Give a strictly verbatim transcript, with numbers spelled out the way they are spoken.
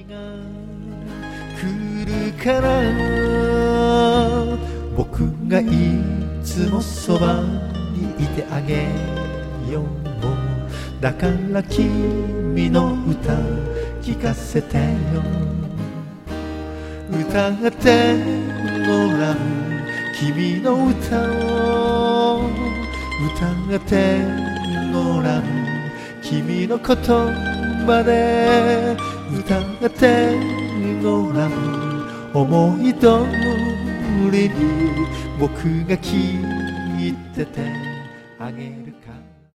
が来るから僕がいつもそばにいてあげよう。だから君の歌聞かせてよ。歌ってごらん君の歌を。歌ってごらん君の言葉で。歌ってごらん思い通りに僕が聞いててあげる。